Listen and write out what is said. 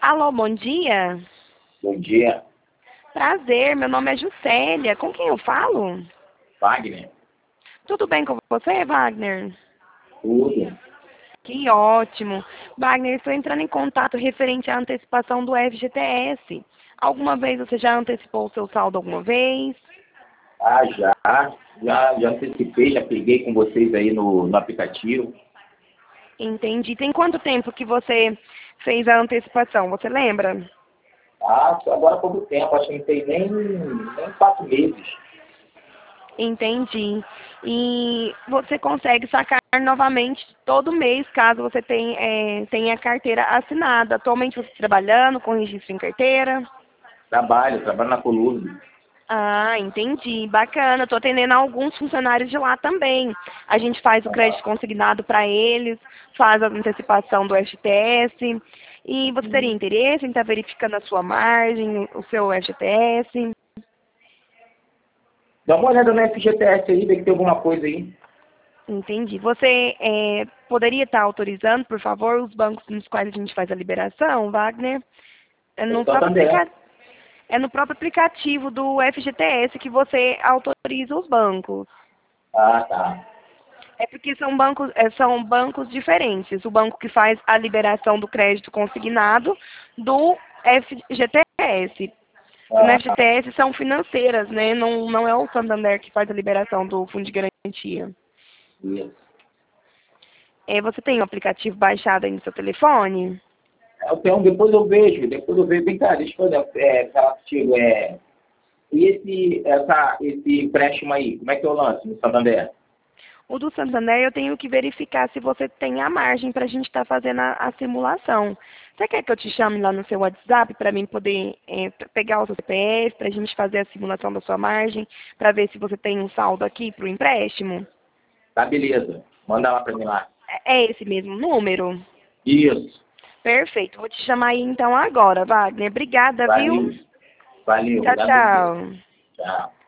Alô, bom dia. Bom dia, Prazer, meu nome é Juscelia. Com quem eu falo? Wagner. Tudo bem com você, Wagner? Tudo. Que ótimo. Wagner, estou entrando em contato referente à antecipação do FGTS. Alguma vez você já antecipou o seu saldo alguma vez? Ah, já antecipei, já peguei com vocês aí no aplicativo. Entendi. Tem quanto tempo que você fez a antecipação? Você lembra? Ah, só agora há pouco tempo, acho que não tem nem 4 meses. Entendi. E você consegue sacar novamente todo mês, caso você tenha carteira assinada. Atualmente você está trabalhando com registro em carteira? Trabalho na Colúmbia. Ah, entendi. Bacana. Estou atendendo alguns funcionários de lá também. A gente faz o crédito consignado para eles, faz a antecipação do FGTS. E você teria interesse em estar verificando a sua margem, o seu FGTS? Dá uma olhada no FGTS aí, vê que tem alguma coisa aí. Entendi. Você poderia estar autorizando, por favor, os bancos nos quais a gente faz a liberação, Wagner? É no Então próprio, também. é no próprio aplicativo do FGTS que você autoriza os bancos. Ah, tá. É porque são bancos diferentes. O banco que faz a liberação do crédito consignado do FGTS. No Ah, FGTS são financeiras, né? Não é o Santander que faz a liberação do fundo de garantia. isso. Você tem o aplicativo baixado aí no seu telefone? Eu tenho, depois eu vejo. Vem cá, deixa eu falar contigo. E esse empréstimo aí, como é que eu lanço no Santander? O do Santander eu tenho que verificar se você tem a margem para a gente estar fazendo a simulação. Você quer que eu te chame lá no seu WhatsApp para mim poder pegar o seu CPF, para a gente fazer a simulação da sua margem, para ver se você tem um saldo aqui para o empréstimo? Tá, beleza. Manda lá pra mim lá. É esse mesmo número? Isso. Perfeito. Vou te chamar aí então agora, Wagner. Obrigada, viu? Valeu. Valeu. Tchau, Obrigado a você. tchau. Tchau.